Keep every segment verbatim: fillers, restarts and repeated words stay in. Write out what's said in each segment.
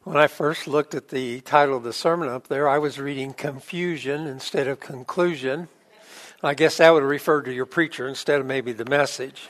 When I first looked at the title of the sermon up there, I was reading confusion instead of conclusion. I guess that would refer to your preacher instead of maybe the message.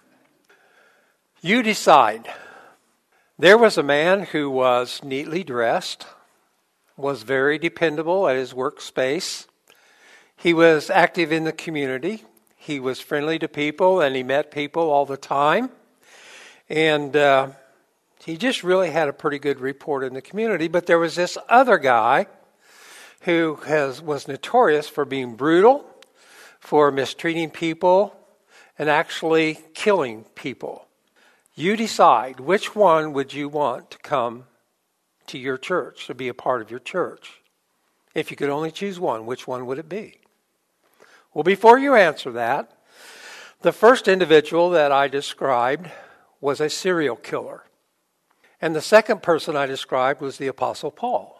You decide. There was a man who was neatly dressed, was very dependable at his workspace. He was active in the community. He was friendly to people, and he met people all the time. And uh, he just really had a pretty good report in the community. But there was this other guy who has was notorious for being brutal, for mistreating people, and actually killing people. You decide which one would you want to come to your church, to be a part of your church. If you could only choose one, which one would it be? Well, before you answer that, the first individual that I described was a serial killer. And the second person I described was the Apostle Paul.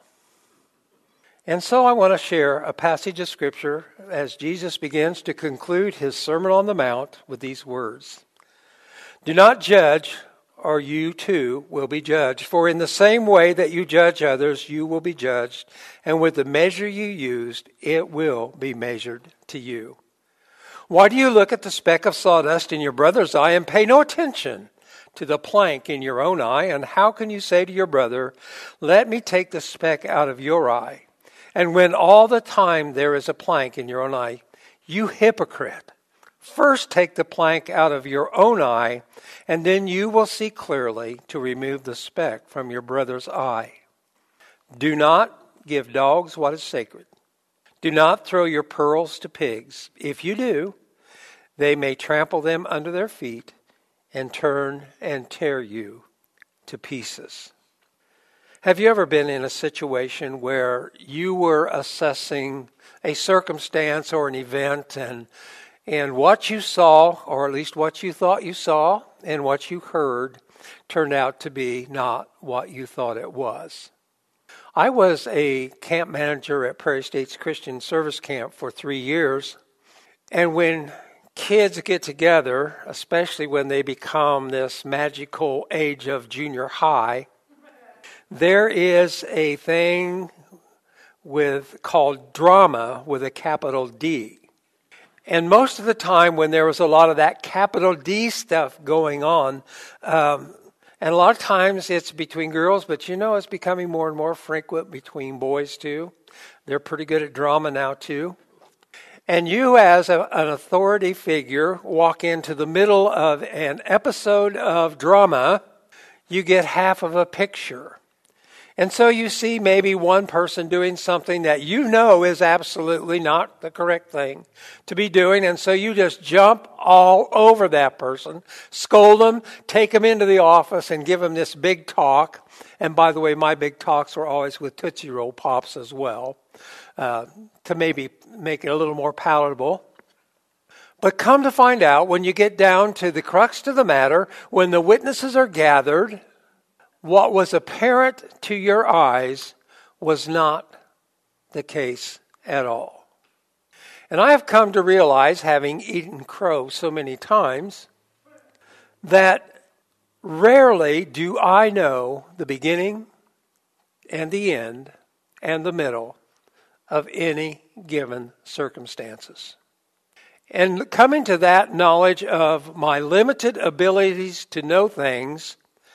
And so I want to share a passage of Scripture as Jesus begins to conclude his Sermon on the Mount with these words. Do not judge, or you too will be judged. For in the same way that you judge others, you will be judged. And with the measure you used, it will be measured to you. Why do you look at the speck of sawdust in your brother's eye and pay no attention to the plank in your own eye? And how can you say to your brother, let me take the speck out of your eye? And when all the time there is a plank in your own eye, you hypocrite. First take the plank out of your own eye, and then you will see clearly to remove the speck from your brother's eye. Do not give dogs what is sacred. Do not throw your pearls to pigs. If you do, they may trample them under their feet and turn and tear you to pieces. Have you ever been in a situation where you were assessing a circumstance or an event, and And what you saw, or at least what you thought you saw, and what you heard, turned out to be not what you thought it was? I was a camp manager at Prairie States Christian Service Camp for three years. And when kids get together, especially when they become this magical age of junior high, there is a thing with called drama with a capital D. And most of the time when there was a lot of that capital D stuff going on, um, and a lot of times it's between girls, but you know it's becoming more and more frequent between boys too. They're pretty good at drama now too. And you as a, an authority figure walk into the middle of an episode of drama, you get half of a picture. And so you see maybe one person doing something that you know is absolutely not the correct thing to be doing. And so you just jump all over that person, scold them, take them into the office and give them this big talk. And by the way, my big talks were always with Tootsie Roll Pops as well, uh, to maybe make it a little more palatable. But come to find out, when you get down to the crux of the matter, when the witnesses are gathered, what was apparent to your eyes was not the case at all. And I have come to realize, having eaten crow so many times, that rarely do I know the beginning and the end and the middle of any given circumstances. And coming to that knowledge of my limited abilities to know things,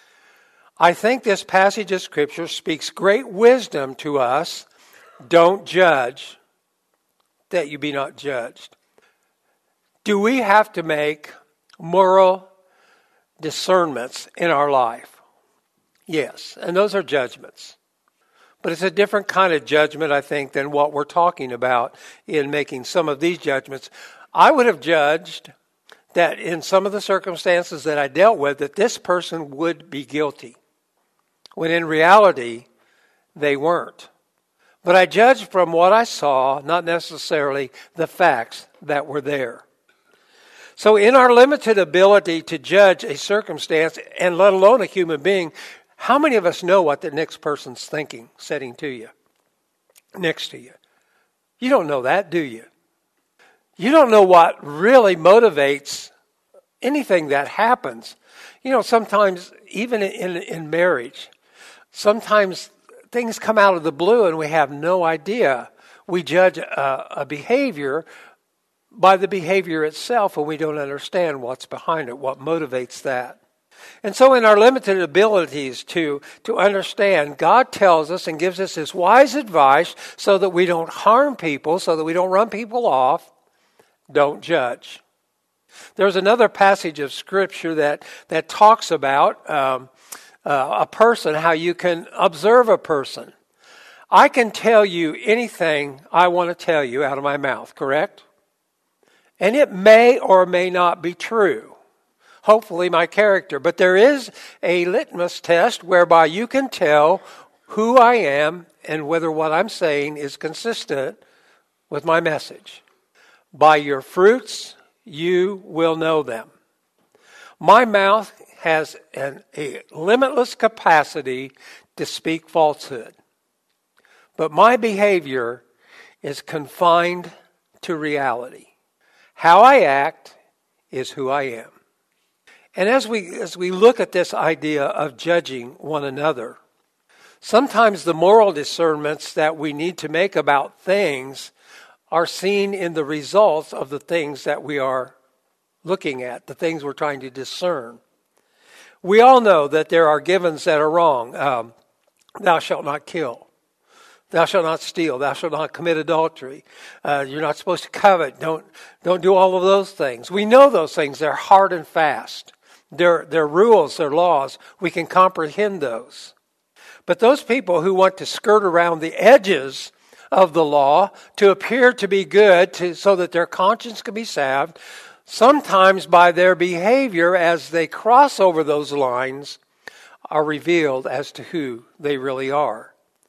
I think this passage of Scripture speaks great wisdom to us. Don't judge, that you be not judged. Do we have to make moral discernments in our life? Yes, and those are judgments. But it's a different kind of judgment, I think, than what we're talking about in making some of these judgments. I would have judged that in some of the circumstances that I dealt with, that this person would be guilty, when in reality, they weren't. But I judged from what I saw, not necessarily the facts that were there. So in our limited ability to judge a circumstance, and let alone a human being, how many of us know what the next person's thinking, sitting to you, next to you? You don't know that, do you? You don't know what really motivates anything that happens. You know, sometimes, even in, in marriage, Sometimes things come out of the blue and we have no idea. We judge a, a behavior by the behavior itself, and we don't understand what's behind it, what motivates that. And so in our limited abilities to, to understand, God tells us and gives us His wise advice so that we don't harm people, so that we don't run people off. Don't judge. There's another passage of Scripture that, that talks about um, uh, a person, how you can observe a person. I can tell you anything I want to tell you out of my mouth, correct? And it may or may not be true. Hopefully my character. But there is a litmus test whereby you can tell who I am and whether what I'm saying is consistent with my message. By your fruits, you will know them. My mouth has an, a limitless capacity to speak falsehood. But my behavior is confined to reality. How I act is who I am. And as we as we look at this idea of judging one another, sometimes the moral discernments that we need to make about things are seen in the results of the things that we are looking at, the things we're trying to discern. We all know that there are givens that are wrong. Um, thou shalt not kill. Thou shalt not steal. Thou shalt not commit adultery. Uh, you're not supposed to covet. Don't don't do all of those things. We know those things. They're hard and fast. They're, they're rules. They're laws. We can comprehend those. But those people who want to skirt around the edges of the law to appear to be good to, so that their conscience can be salved, sometimes by their behavior as they cross over those lines are revealed as to who they really are.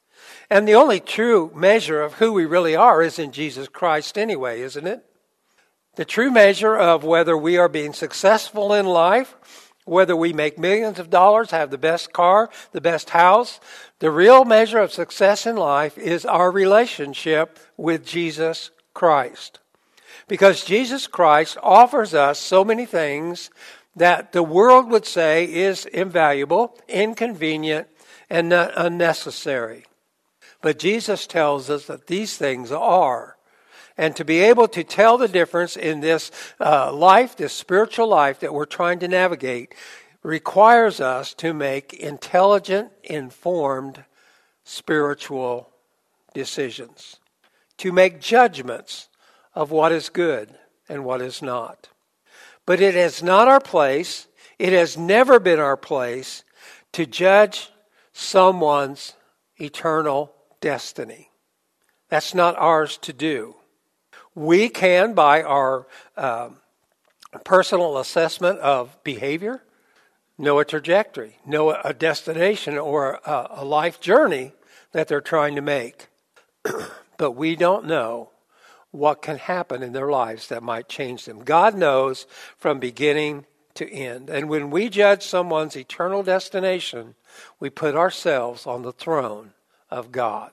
And the only true measure of who we really are is in Jesus Christ anyway, isn't it? The true measure of whether we are being successful in life, whether we make millions of dollars, have the best car, the best house, the real measure of success in life is our relationship with Jesus Christ. Because Jesus Christ offers us so many things that the world would say is invaluable, inconvenient, and not unnecessary. But Jesus tells us that these things are. And to be able to tell the difference in this uh, life, this spiritual life that we're trying to navigate, requires us to make intelligent, informed, spiritual decisions. To make judgments of what is good and what is not. But it is not our place, it has never been our place to judge someone's eternal destiny. That's not ours to do. We can, by our um, personal assessment of behavior, know a trajectory, know a destination or a, a life journey that they're trying to make. But we don't know what can happen in their lives that might change them. God knows from beginning to end. And when we judge someone's eternal destination, we put ourselves on the throne of God.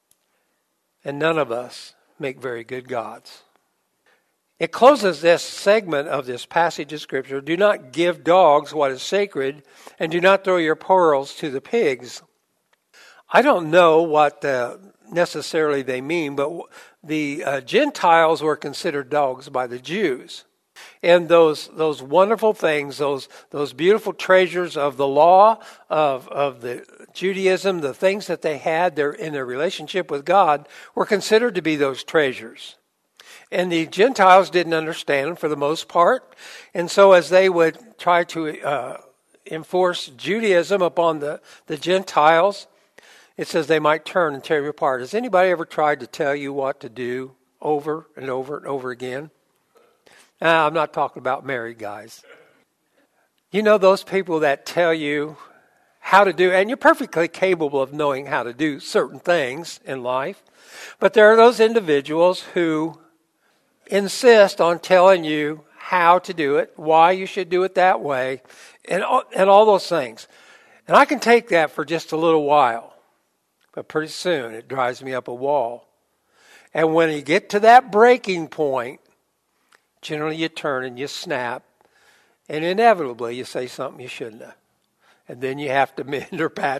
And none of us make very good gods. It closes this segment of this passage of Scripture. Do not give dogs what is sacred, and do not throw your pearls to the pigs. I don't know what uh, necessarily they mean, but the uh, Gentiles were considered dogs by the Jews. And those those wonderful things, those those beautiful treasures of the law, of, of the Judaism, the things that they had their, in their relationship with God, were considered to be those treasures. And the Gentiles didn't understand them for the most part. And so as they would try to uh, enforce Judaism upon the, the Gentiles, it says they might turn and tear you apart. Has anybody ever tried to tell you what to do over and over and over again? Uh, I'm not talking about married guys. You know those people that tell you how to do, and you're perfectly capable of knowing how to do certain things in life, but there are those individuals who insist on telling you how to do it, why you should do it that way, and all, and all those things. And I can take that for just a little while, but pretty soon it drives me up a wall. And when you get to that breaking point, generally you turn and you snap, and inevitably you say something you shouldn't have. And then you have to mend or patch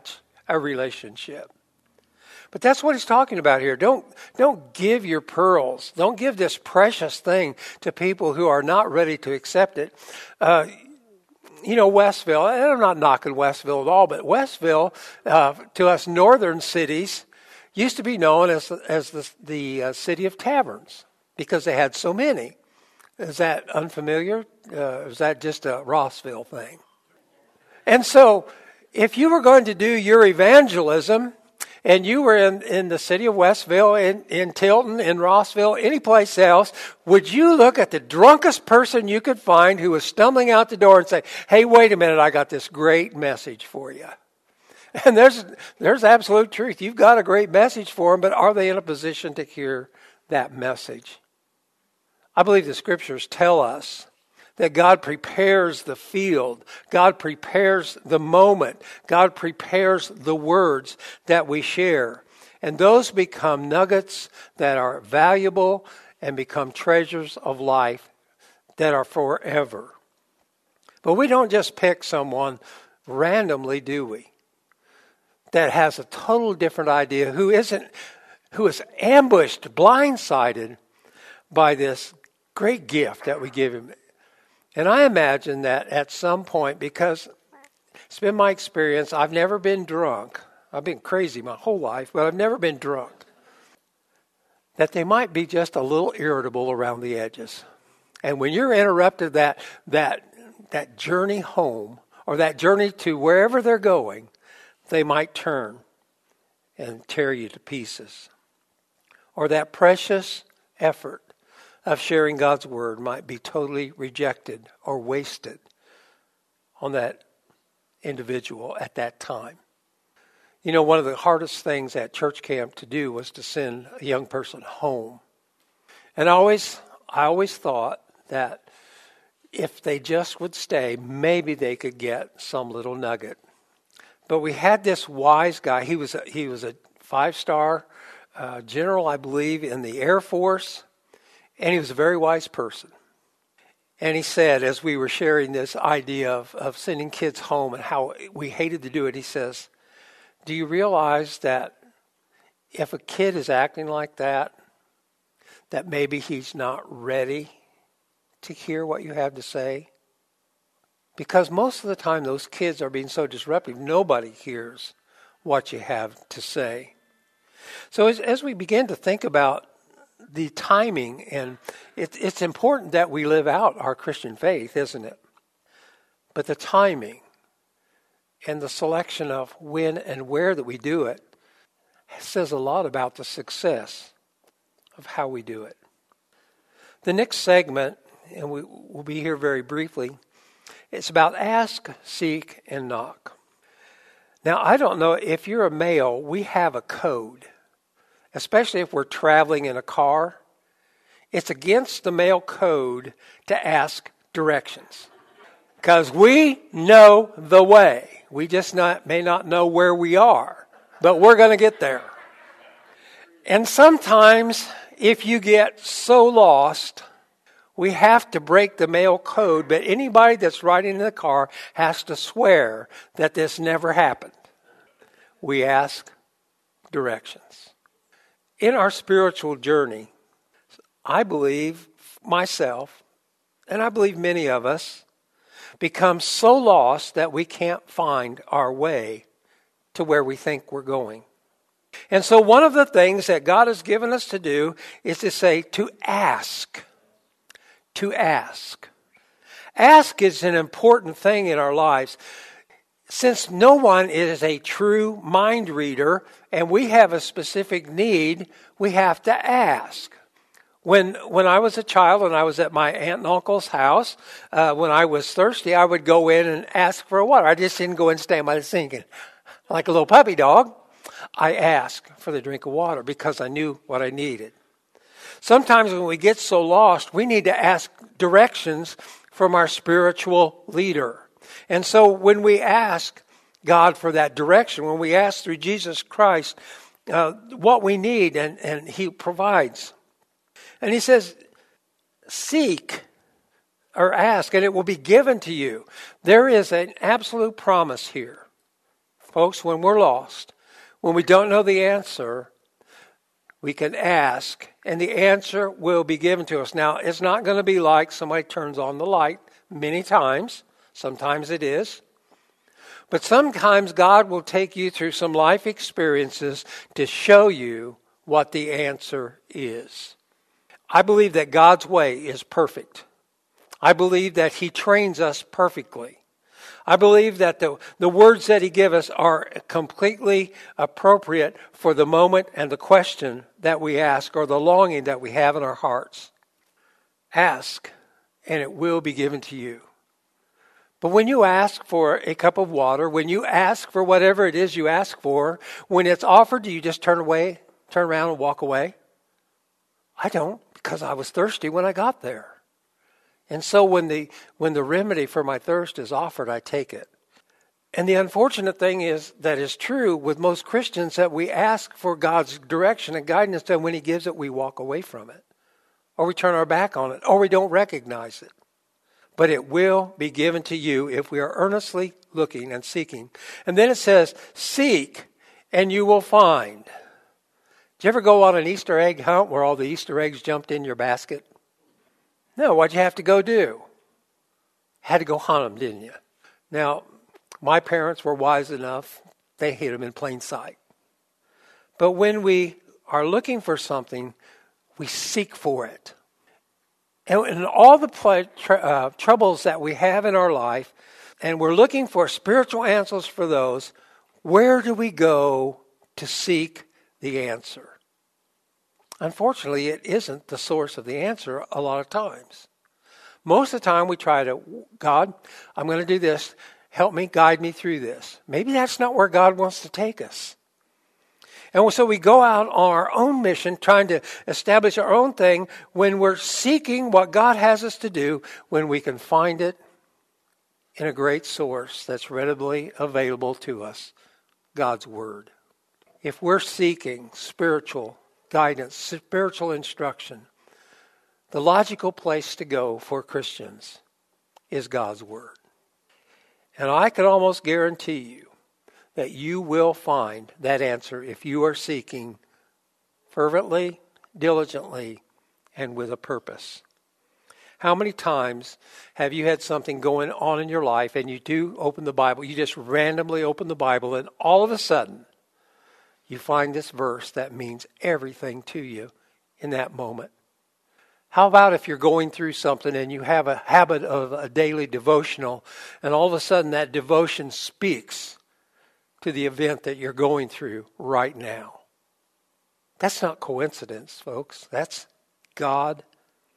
a relationship. But that's what he's talking about here. Don't, don't give your pearls. Don't give this precious thing to people who are not ready to accept it. Uh, you know, Westville, and I'm not knocking Westville at all, but Westville, uh, to us northern cities, used to be known as, as the, the uh, city of taverns because they had so many. Is that unfamiliar? Uh, is that just a Rossville thing? And so, if you were going to do your evangelism, and you were in, in the city of Westville, in, in Tilton, in Rossville, any place else, would you look at the drunkest person you could find who was stumbling out the door and say, hey, wait a minute, I got this great message for you? And there's there's absolute truth. You've got a great message for them, but are they in a position to hear that message? I believe the scriptures tell us that God prepares the field. God prepares the moment. God prepares the words that we share. And those become nuggets that are valuable and become treasures of life that are forever. But we don't just pick someone randomly, do we? That has a total different idea, who isn't, who is ambushed, blindsided by this great gift that we give him. And I imagine that at some point, because it's been my experience, I've never been drunk. I've been crazy my whole life, but I've never been drunk. That they might be just a little irritable around the edges. And when you're interrupted that that that journey home, or that journey to wherever they're going, they might turn and tear you to pieces. Or that precious effort of sharing God's word might be totally rejected or wasted on that individual at that time. You know, one of the hardest things at church camp to do was to send a young person home. And I always, I always thought that if they just would stay, maybe they could get some little nugget. But we had this wise guy. He was a, he was a five-star uh, general, I believe, in the Air Force. And he was a very wise person. And he said, as we were sharing this idea of, of sending kids home and how we hated to do it, he says, do you realize that if a kid is acting like that, that maybe he's not ready to hear what you have to say? Because most of the time those kids are being so disruptive, nobody hears what you have to say. So as, as we begin to think about the timing, and it, it's important that we live out our Christian faith, isn't it? But the timing and the selection of when and where that we do it says a lot about the success of how we do it. The next segment, and we will be here very briefly, it's about ask, seek, and knock. Now, I don't know, if you're a male, we have a code. Especially if we're traveling in a car, it's against the male code to ask directions. Because we know the way. We just not, may not know where we are, but we're going to get there. And sometimes, if you get so lost, we have to break the male code, but anybody that's riding in the car has to swear that this never happened. We ask directions. In our spiritual journey, I believe myself, and I believe many of us, become so lost that we can't find our way to where we think we're going. And so one of the things that God has given us to do is to say, to ask. To ask. Ask is an important thing in our lives. Since no one is a true mind reader and we have a specific need, we have to ask. When when I was a child and I was at my aunt and uncle's house, uh, when I was thirsty, I would go in and ask for water. I just didn't go and stand by the sink and, like a little puppy dog. I asked for the drink of water because I knew what I needed. Sometimes when we get so lost, we need to ask directions from our spiritual leader. And so when we ask God for that direction, when we ask through Jesus Christ uh, what we need, and, and He provides. And He says, seek or ask, and it will be given to you. There is an absolute promise here Folks, when we're lost, when we don't know the answer, we can ask, and the answer will be given to us. Now, it's not going to be like somebody turns on the light many times. Sometimes it is. But sometimes God will take you through some life experiences to show you what the answer is. I believe that God's way is perfect. I believe that He trains us perfectly. I believe that the, the words that He gives us are completely appropriate for the moment and the question that we ask or the longing that we have in our hearts. Ask, and it will be given to you. But when you ask for a cup of water, when you ask for whatever it is you ask for, when it's offered, do you just turn away, turn around and walk away? I don't, because I was thirsty when I got there. And so when the when the remedy for my thirst is offered, I take it. And the unfortunate thing is that is true with most Christians, that we ask for God's direction and guidance, and when He gives it, we walk away from it. Or we turn our back on it, or we don't recognize it. But it will be given to you if we are earnestly looking and seeking. And then it says, seek and you will find. Did you ever go on an Easter egg hunt where all the Easter eggs jumped in your basket? No, what'd you have to go do? Had to go hunt them, didn't you? Now, my parents were wise enough. They hid them in plain sight. But when we are looking for something, we seek for it. And in all the pl- tr- uh, troubles that we have in our life, and we're looking for spiritual answers for those, where do we go to seek the answer? Unfortunately, it isn't the source of the answer a lot of times. Most of the time we try to, God, I'm going to do this. Help me, guide me through this. Maybe that's not where God wants to take us. And so we go out on our own mission, trying to establish our own thing, when we're seeking what God has us to do, when we can find it in a great source that's readily available to us, God's Word. If we're seeking spiritual guidance, spiritual instruction, the logical place to go for Christians is God's Word. And I can almost guarantee you that you will find that answer if you are seeking fervently, diligently, and with a purpose. How many times have you had something going on in your life and you do open the Bible, you just randomly open the Bible, and all of a sudden you find this verse that means everything to you in that moment? How about if you're going through something and you have a habit of a daily devotional, and all of a sudden that devotion speaks to the event that you're going through right now? That's not coincidence, folks. That's God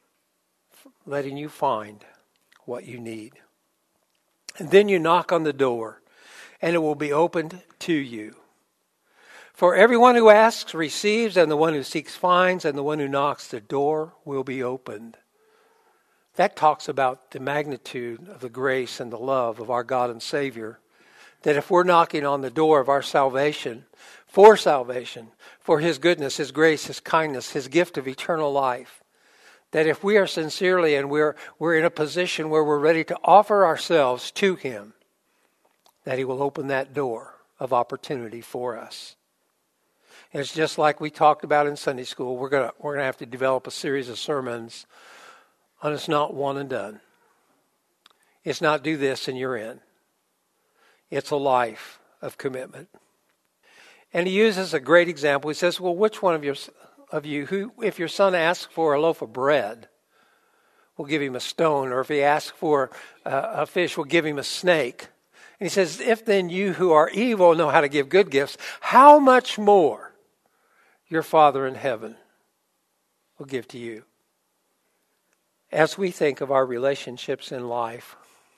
letting you find what you need. And then you knock on the door, and it will be opened to you. For everyone who asks receives, and the one who seeks finds, and the one who knocks, the door will be opened. That talks about the magnitude of the grace and the love of our God and Savior. That if we're knocking on the door of our salvation, for salvation, for His goodness, His grace, His kindness, His gift of eternal life, that if we are sincerely and we're we're in a position where we're ready to offer ourselves to Him, that He will open that door of opportunity for us. And it's just like we talked about in Sunday school. We're gonna we're gonna have to develop a series of sermons on it's not one and done. It's not do this and you're in. It's a life of commitment. And he uses a great example. He says, well, which one of your of you, who, if your son asks for a loaf of bread, will give him a stone? Or if he asks for uh, a fish, will give him a snake? And he says, if then you who are evil know how to give good gifts, how much more your Father in heaven will give to you? As we think of our relationships in life,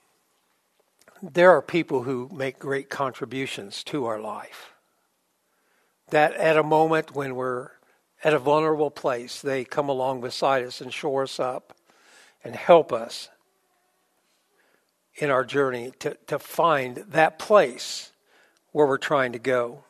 there are people who make great contributions to our life. That at a moment when we're at a vulnerable place, they come along beside us and shore us up and help us in our journey to, to find that place where we're trying to go.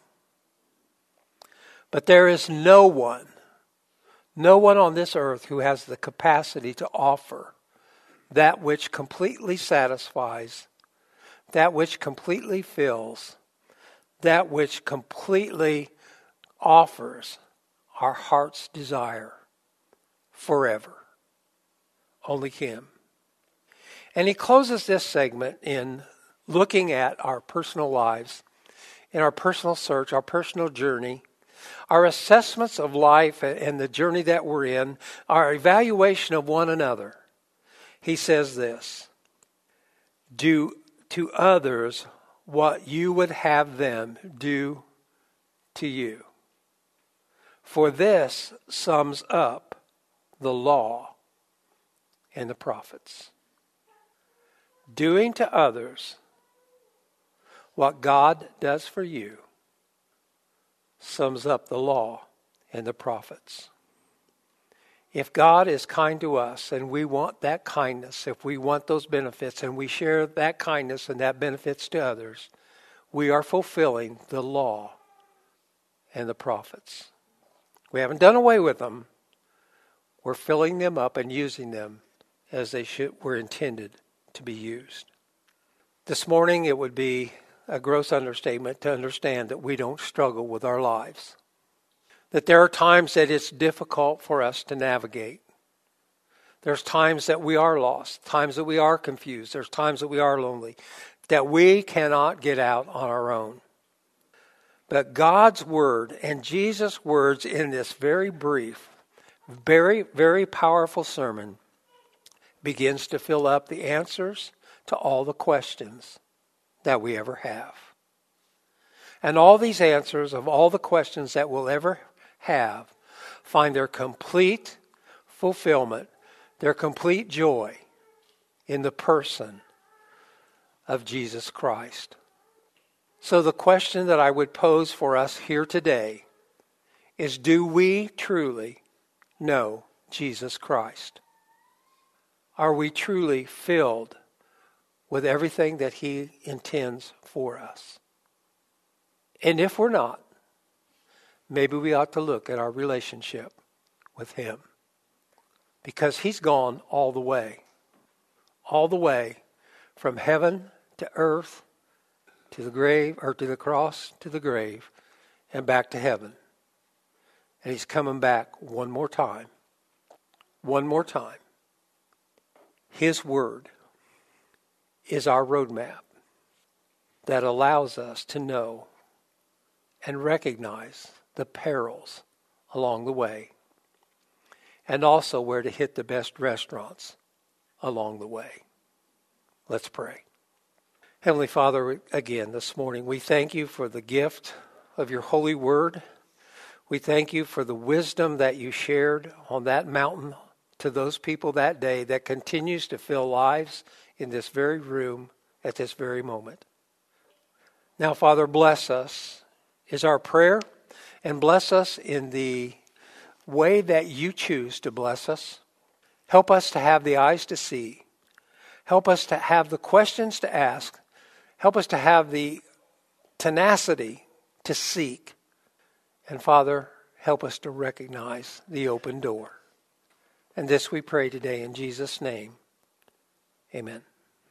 But there is no one, no one on this earth who has the capacity to offer that which completely satisfies, that which completely fills, that which completely offers our heart's desire forever. Only Him. And he closes this segment in looking at our personal lives, in our personal search, our personal journey, our assessments of life and the journey that we're in, our evaluation of one another. He says this: do to others what you would have them do to you. For this sums up the law and the prophets. Doing to others what God does for you sums up the law and the prophets. If God is kind to us and we want that kindness, if we want those benefits and we share that kindness and that benefits to others, we are fulfilling the law and the prophets. We haven't done away with them. We're filling them up and using them as they should, were intended to be used. This morning it would be a gross understatement to understand that we don't struggle with our lives. That there are times that it's difficult for us to navigate. There's times that we are lost, times that we are confused, there's times that we are lonely, that we cannot get out on our own. But God's Word and Jesus' words in this very brief, very, very powerful sermon begins to fill up the answers to all the questions that we ever have. And all these answers of all the questions that we'll ever have find their complete fulfillment, their complete joy in the person of Jesus Christ. So the question that I would pose for us here today is, do we truly know Jesus Christ? Are we truly filled with everything that He intends for us? And if we're not, maybe we ought to look at our relationship with Him. Because He's gone all the way. All the way from heaven to earth, to the grave, or to the cross, to the grave, and back to heaven. And He's coming back one more time. One more time. His Word is our roadmap that allows us to know and recognize the perils along the way, and also where to hit the best restaurants along the way. Let's pray. Heavenly Father, again this morning, we thank You for the gift of Your holy word. We thank You for the wisdom that You shared on that mountain to those people that day that continues to fill lives in this very room at this very moment. Now, Father, bless us is our prayer, and bless us in the way that You choose to bless us. Help us to have the eyes to see. Help us to have the questions to ask. Help us to have the tenacity to seek. And Father, help us to recognize the open door. And this we pray today in Jesus' name. Amen.